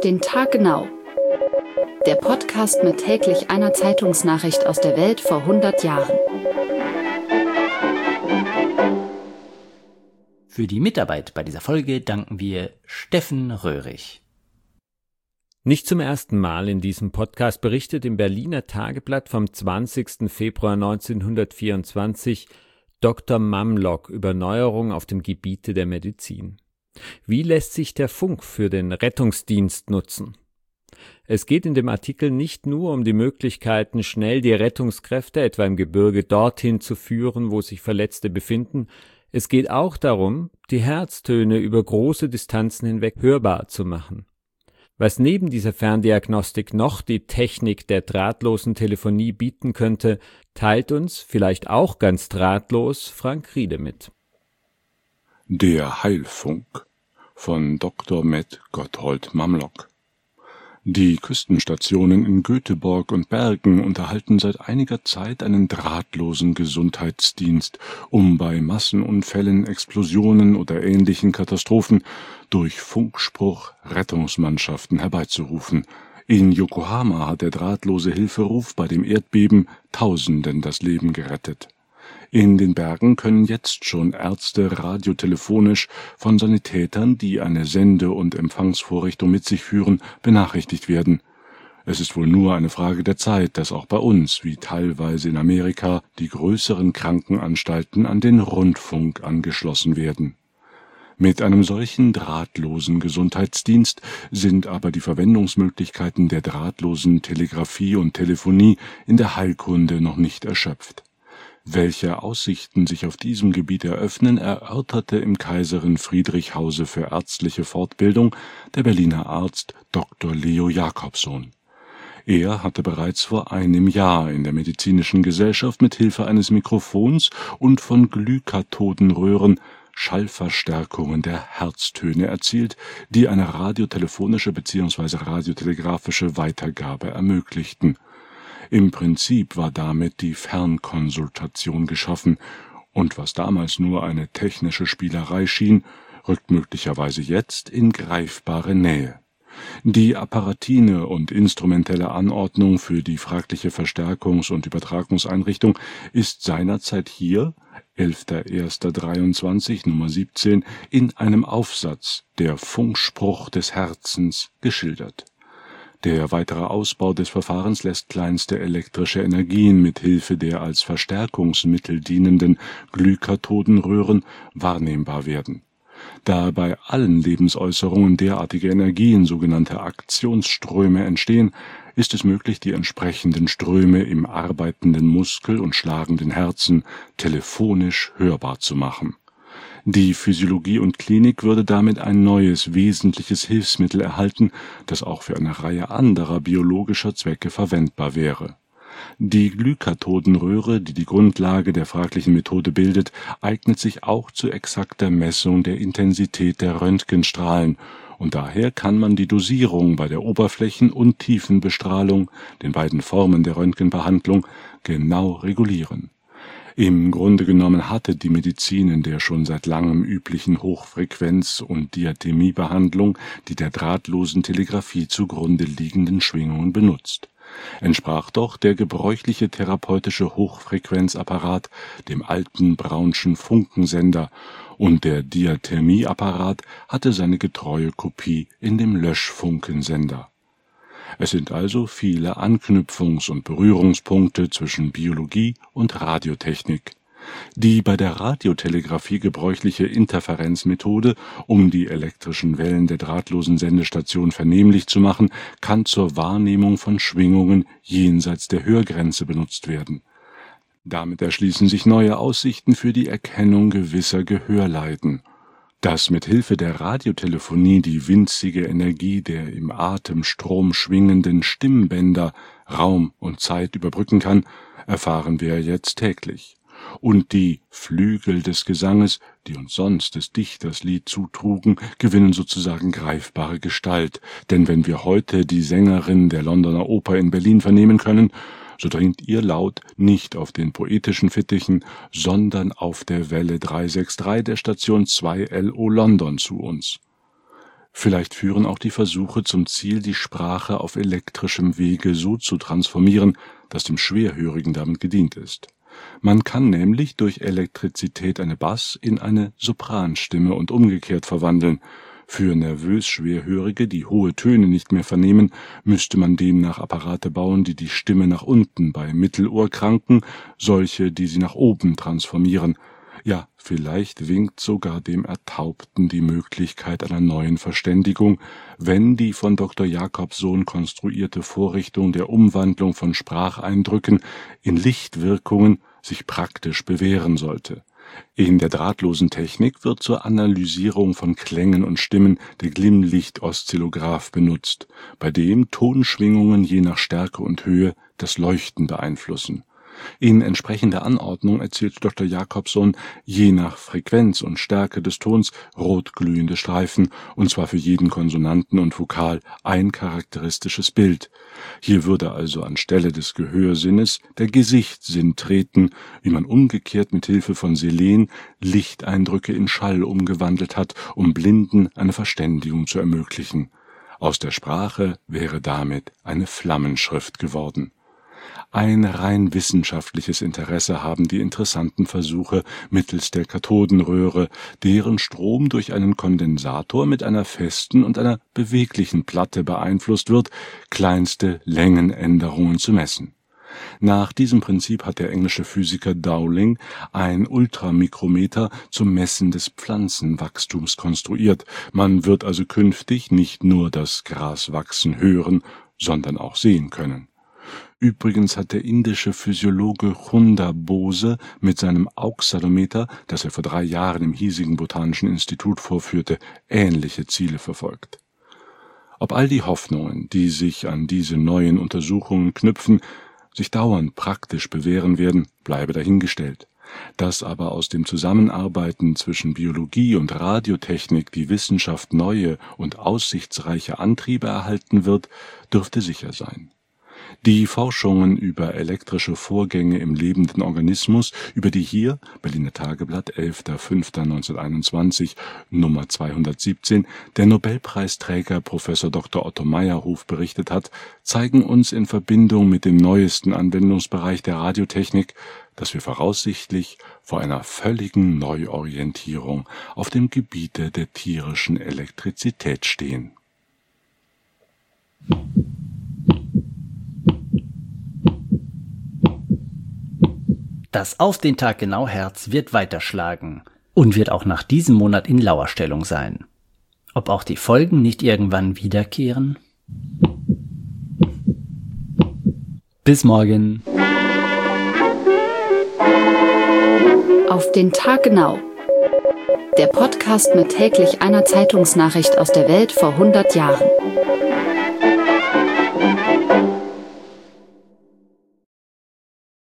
Auf den Tag genau. Der Podcast mit täglich einer Zeitungsnachricht aus der Welt vor 100 Jahren. Für die Mitarbeit bei dieser Folge danken wir Steffen Röhrig. Nicht zum ersten Mal in diesem Podcast berichtet im Berliner Tageblatt vom 20. Februar 1924 Dr. Mamlock über Neuerungen auf dem Gebiete der Medizin. Wie lässt sich der Funk für den Rettungsdienst nutzen? Es geht in dem Artikel nicht nur um die Möglichkeiten, schnell die Rettungskräfte etwa im Gebirge dorthin zu führen, wo sich Verletzte befinden. Es geht auch darum, die Herztöne über große Distanzen hinweg hörbar zu machen. Was neben dieser Ferndiagnostik noch die Technik der drahtlosen Telefonie bieten könnte, teilt uns, vielleicht auch ganz drahtlos, Frank Riede mit. Der Heilfunk von Dr. Med Gotthold Mamlock. Die Küstenstationen in Göteborg und Bergen unterhalten seit einiger Zeit einen drahtlosen Gesundheitsdienst, um bei Massenunfällen, Explosionen oder ähnlichen Katastrophen durch Funkspruch Rettungsmannschaften herbeizurufen. In Yokohama hat der drahtlose Hilferuf bei dem Erdbeben Tausenden das Leben gerettet. In den Bergen können jetzt schon Ärzte radiotelefonisch von Sanitätern, die eine Sende- und Empfangsvorrichtung mit sich führen, benachrichtigt werden. Es ist wohl nur eine Frage der Zeit, dass auch bei uns, wie teilweise in Amerika, die größeren Krankenanstalten an den Rundfunk angeschlossen werden. Mit einem solchen drahtlosen Gesundheitsdienst sind aber die Verwendungsmöglichkeiten der drahtlosen Telegrafie und Telefonie in der Heilkunde noch nicht erschöpft. Welche Aussichten sich auf diesem Gebiet eröffnen, erörterte im Kaiserin-Friedrich-Hause für ärztliche Fortbildung der Berliner Arzt Dr. Leo Jacobsohn. Er hatte bereits vor einem Jahr in der Medizinischen Gesellschaft mit Hilfe eines Mikrofons und von Glykathodenröhren Schallverstärkungen der Herztöne erzielt, die eine radiotelefonische bzw. radiotelegrafische Weitergabe ermöglichten. Im Prinzip war damit die Fernkonsultation geschaffen, und was damals nur eine technische Spielerei schien, rückt möglicherweise jetzt in greifbare Nähe. Die apparatine und instrumentelle Anordnung für die fragliche Verstärkungs- und Übertragungseinrichtung ist seinerzeit hier, 11.01.23, Nummer 17, in einem Aufsatz, der Funkspruch des Herzens, geschildert. Der weitere Ausbau des Verfahrens lässt kleinste elektrische Energien mit Hilfe der als Verstärkungsmittel dienenden Glykathodenröhren wahrnehmbar werden. Da bei allen Lebensäußerungen derartige Energien, sogenannte Aktionsströme, entstehen, ist es möglich, die entsprechenden Ströme im arbeitenden Muskel und schlagenden Herzen telefonisch hörbar zu machen. Die Physiologie und Klinik würde damit ein neues, wesentliches Hilfsmittel erhalten, das auch für eine Reihe anderer biologischer Zwecke verwendbar wäre. Die Glykathodenröhre, die die Grundlage der fraglichen Methode bildet, eignet sich auch zu exakter Messung der Intensität der Röntgenstrahlen, und daher kann man die Dosierung bei der Oberflächen- und Tiefenbestrahlung, den beiden Formen der Röntgenbehandlung, genau regulieren. Im Grunde genommen hatte die Medizin in der schon seit langem üblichen Hochfrequenz- und Diathemiebehandlung die der drahtlosen Telegrafie zugrunde liegenden Schwingungen benutzt. Entsprach doch der gebräuchliche therapeutische Hochfrequenzapparat dem alten Brownschen Funkensender, und der Diathemieapparat hatte seine getreue Kopie in dem Löschfunkensender. Es sind also viele Anknüpfungs- und Berührungspunkte zwischen Biologie und Radiotechnik. Die bei der Radiotelegrafie gebräuchliche Interferenzmethode, um die elektrischen Wellen der drahtlosen Sendestation vernehmlich zu machen, kann zur Wahrnehmung von Schwingungen jenseits der Hörgrenze benutzt werden. Damit erschließen sich neue Aussichten für die Erkennung gewisser Gehörleiden. Dass mit Hilfe der Radiotelefonie die winzige Energie der im Atemstrom schwingenden Stimmbänder Raum und Zeit überbrücken kann, erfahren wir jetzt täglich. Und die Flügel des Gesanges, die uns sonst des Dichters Lied zutrugen, gewinnen sozusagen greifbare Gestalt, denn wenn wir heute die Sängerin der Londoner Oper in Berlin vernehmen können, so dringt ihr Laut nicht auf den poetischen Fittichen, sondern auf der Welle 363 der Station 2 LO London zu uns. Vielleicht führen auch die Versuche zum Ziel, die Sprache auf elektrischem Wege so zu transformieren, dass dem Schwerhörigen damit gedient ist. Man kann nämlich durch Elektrizität eine Bass- in eine Sopranstimme und umgekehrt verwandeln. Für nervös Schwerhörige, die hohe Töne nicht mehr vernehmen, müsste man demnach Apparate bauen, die die Stimme nach unten, bei Mittelohrkranken solche, die sie nach oben transformieren. Ja, vielleicht winkt sogar dem Ertaubten die Möglichkeit einer neuen Verständigung, wenn die von Dr. Jacobsohn konstruierte Vorrichtung der Umwandlung von Spracheindrücken in Lichtwirkungen sich praktisch bewähren sollte. In der drahtlosen Technik wird zur Analysierung von Klängen und Stimmen der Glimmlicht-Oszillograph benutzt, bei dem Tonschwingungen je nach Stärke und Höhe das Leuchten beeinflussen. In entsprechender Anordnung erzielt Dr. Jacobsohn je nach Frequenz und Stärke des Tons rotglühende Streifen, und zwar für jeden Konsonanten und Vokal ein charakteristisches Bild. Hier würde also anstelle des Gehörsinnes der Gesichtssinn treten, wie man umgekehrt mit Hilfe von Selen Lichteindrücke in Schall umgewandelt hat, um Blinden eine Verständigung zu ermöglichen. Aus der Sprache wäre damit eine Flammenschrift geworden. Ein rein wissenschaftliches Interesse haben die interessanten Versuche mittels der Kathodenröhre, deren Strom durch einen Kondensator mit einer festen und einer beweglichen Platte beeinflusst wird, kleinste Längenänderungen zu messen. Nach diesem Prinzip hat der englische Physiker Dowling ein Ultramikrometer zum Messen des Pflanzenwachstums konstruiert. Man wird also künftig nicht nur das Gras wachsen hören, sondern auch sehen können. Übrigens hat der indische Physiologe Chunda Bose mit seinem Auxadometer, das er vor 3 Jahren im hiesigen Botanischen Institut vorführte, ähnliche Ziele verfolgt. Ob all die Hoffnungen, die sich an diese neuen Untersuchungen knüpfen, sich dauernd praktisch bewähren werden, bleibe dahingestellt. Dass aber aus dem Zusammenarbeiten zwischen Biologie und Radiotechnik die Wissenschaft neue und aussichtsreiche Antriebe erhalten wird, dürfte sicher sein. Die Forschungen über elektrische Vorgänge im lebenden Organismus, über die hier, Berliner Tageblatt, 11.05.1921, Nummer 217, der Nobelpreisträger Prof. Dr. Otto Meyerhof berichtet hat, zeigen uns in Verbindung mit dem neuesten Anwendungsbereich der Radiotechnik, dass wir voraussichtlich vor einer völligen Neuorientierung auf dem Gebiete der tierischen Elektrizität stehen. Das Auf den Tag genau Herz wird weiterschlagen und wird auch nach diesem Monat in Lauerstellung sein. Ob auch die Folgen nicht irgendwann wiederkehren? Bis morgen. Auf den Tag genau. Der Podcast mit täglich einer Zeitungsnachricht aus der Welt vor 100 Jahren.